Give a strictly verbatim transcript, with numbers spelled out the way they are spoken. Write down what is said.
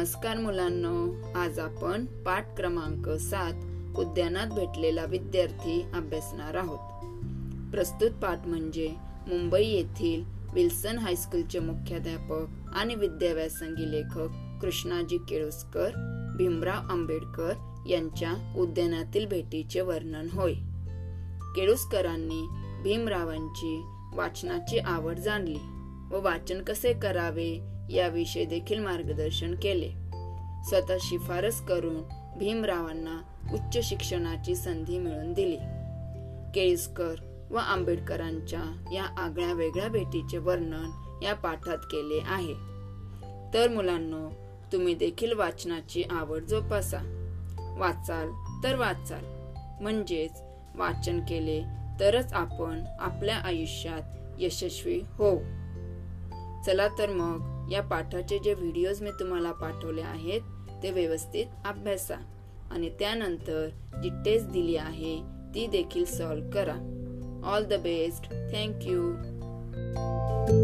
नमस्कार मुलांनो, आज आपण पाठ क्रमांक सात उद्यानात भेटलेला विद्यार्थी अभ्यासणार आहोत। प्रस्तुत पाठ म्हणजे मुंबई येथील विल्सन हायस्कूलचे मुख्याध्यापक आणि विद्याव्यासंगी लेखक कृष्णाजी केळुस्कर, भीमराव आंबेडकर यांच्या उद्यानातील भेटीचे वर्णन होय। केळुस्करांनी भीमरावांची वाचनाची आवड जाणली व वाचन कसे करावे याविषयी देखील मार्गदर्शन केले। स्वतः शिफारस करून भीमरावांना उच्च शिक्षणाची संधी मिळवून दिली। केळुस्कर व आंबेडकरांच्या या आगळ्या वेगळ्या भेटीचे वर्णन या पाठात केले आहे। तर मुलांनो, तुम्ही देखील वाचनाची आवड जोपासा। वाचाल तर वाचाल, म्हणजेच वाचन केले तरच आपण आपल्या आयुष्यात यशस्वी होऊ। चला तर मग या पाठाचे जे व्हिडिओज मी तुम्हाला पाठवले आहेत ते व्यवस्थित अभ्यासा आणि त्यानंतर जी टेस्ट दिली आहे ती देखील सॉल्व्ह करा। All the best. Thank you.